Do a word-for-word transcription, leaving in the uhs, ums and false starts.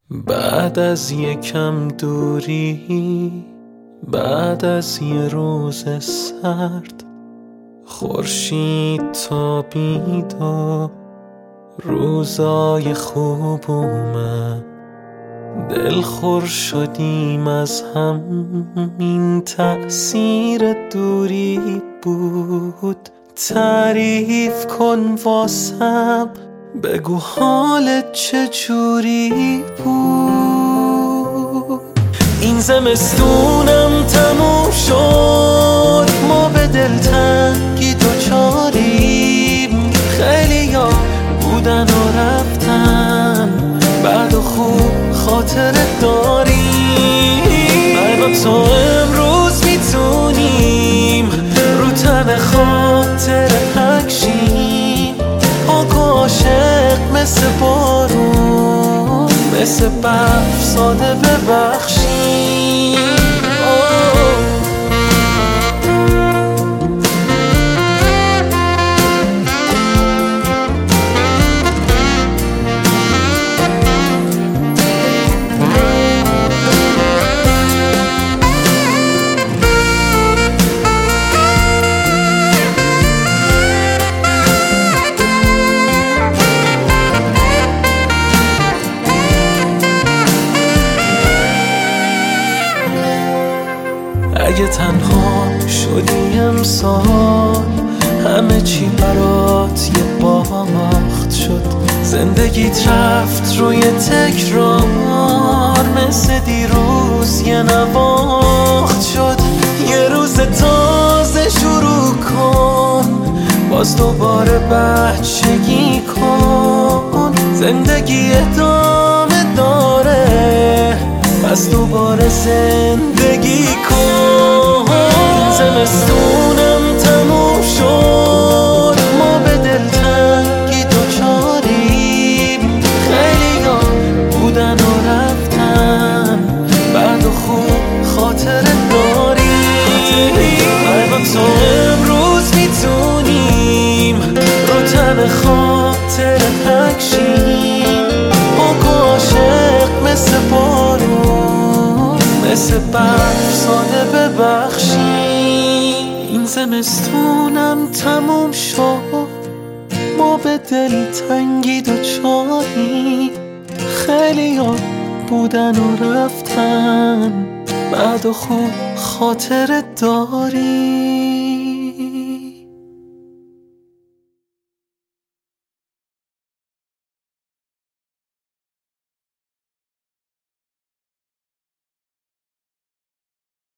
بعد از یکم دوری، بعد از یه روز سرد، خورشید تابید و روزای خوب اومد. دلخور شدیم از هم، این تأثیر دوری بود. تعریف کن واسم، بگو حالت چجوری بود. این زمستونم تموم شد، ما به دلتنگی دوچاریم. خیلی ها بودن و رفتن، بعد و خوب خاطرت داریم. من و تو امروز میتونیم رو تن خاطر پکشیم. پاک و عاشق مثل بارون، مثل برف ساده ببخشیم. اگه تنها شدی امسال، همه چی برات یه باخت شد. زندگیت رفت روی تکرار، مثل دیروز یه نواخت شد. یه روز تازه شروع کن، باز دوباره بچگی کن. زندگی ادامه داره، پس دوباره زندگی کن. این زمستونم تموم شد، ما به دلتنگی دوچاریم. خیلی ها بودن و رفتن، بعد و خوب خاطرت داریم. من و تو امروز میتونیم رو تن خاطر پکشیم. پاک و عاشق مثل بارون، مثل برف ساده ببخشیم. این زمستونم تموم شد، ما به دلتنگی دوچاریم. خیلی ها بودن و رفتن، بعد و خوب خاطرت داریم.